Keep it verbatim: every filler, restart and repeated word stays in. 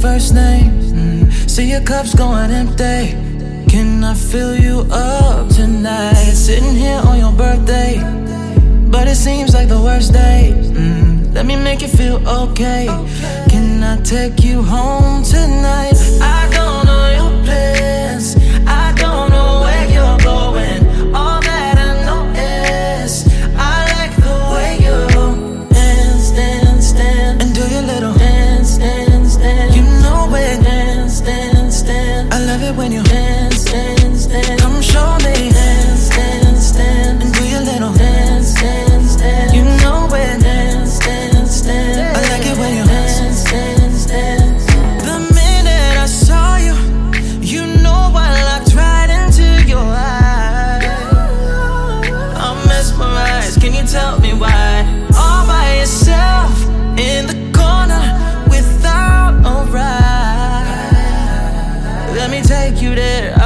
first name. mm, See your cup's going empty. Can I fill you up tonight? Sitting here on your birthday, but it seems like the worst day. mm, Let me make you feel okay. Can I take you home tonight? I don't know your plans, I don't know where you're going. All that I know is I like the way you dance, dance, dance, and do your little dance, dance, dance. You know it. Dance, dance, dance. I love it when you dance, dance, dance. Come show me. Dance, dance, dance, and do your little dance, dance, dance. You know it. Dance, dance, dance. I like it when you dance, dance, dance. The minute I saw you, you know I looked right into your eyes. I'm mesmerized. Can you tell me why? All by yourself in the corner without a ride. Let me take you there.